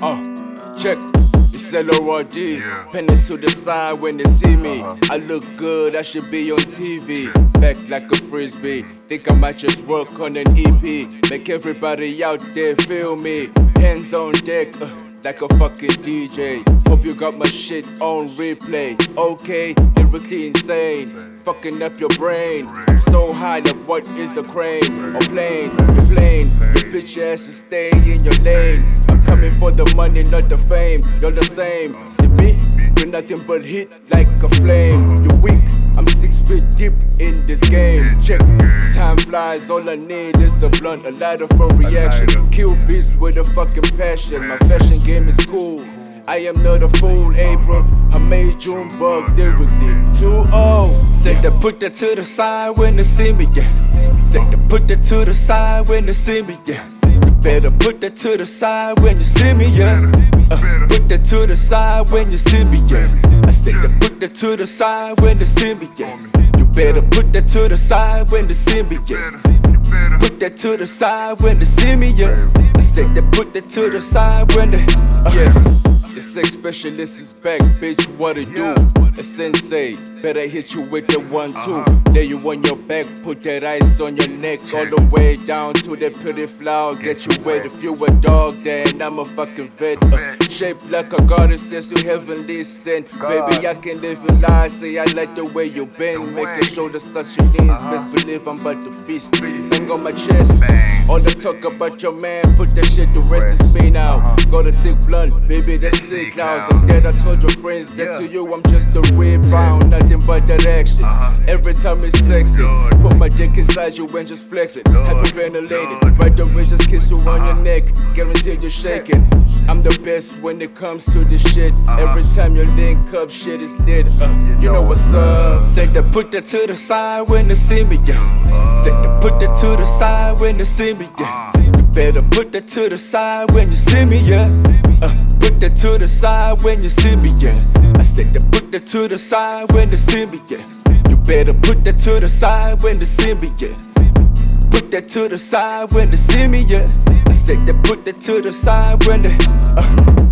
Check. It's LORD. Pennies to the side when they see me. I look good, I should be on TV. Back like a frisbee. Think I might just work on an EP. Make everybody out there feel me. Hands on deck, like a fucking DJ. Hope you got my shit on replay. Okay, lyrically insane. Fucking up your brain. I'm so high, like what is a crane? Or plane, you're plain. Your bitch ass is stay in your lane. I'm coming for the money, not the fame. You're the same. See me? You're nothing but hit like a flame. You're weak. I'm 6 feet deep in this game. Check. Time flies, all I need is a blunt, a lighter for reaction. Kill beats with a fucking passion. My fashion game is cool. I am not a fool, April. I made June bug lyrically too old. Said to put that to the side when they see me, yeah. Said to put that to the side when they see me, yeah. You better put that to the side when you see me, yeah. Put that to the side when you see me, yeah. I said to put that to the side when they see me, yeah. You better put that to the side when they see me, yeah. Put that to the side when they see me, yeah. I said to put that to the side when they yes. The sex specialist is back, bitch, what it do? A sensei, better hit you with the 1-2. Lay you on your back, put that ice on your neck. All the way down to the pretty flower. Get you wet if you a dog, then I'm a fucking vet. Shaped like a goddess, says you heavenly sent. Baby, I can live your life, say I like the way you bend. Make a shoulder such your knees, best believe I'm about to feast. Hang on my chest, all the talk about your man, put that shit to rest, it's me now. Got a thick blunt, baby, that's sick now. I'm dead, I told your friends that to you I'm just a rebound, nothing but that action. Every time it's sexy, put my dick inside you and just flex it. Hyperventilated, right away just kiss you on your neck, guarantee you're shaking. I'm the best when it comes to this shit. Every time you link up, shit is lit. You know what's up. Said to put that to the side when they see me, yeah. Said to put that to the side when they see me, yeah. You better put that to the side when you see me, yeah. Put that to the side when you see me, yeah. I said to put that to the side when they see me, yeah. You better put that to the side when they see me, yeah. Put that to the side when they see me, yeah. I said to put that to the side when they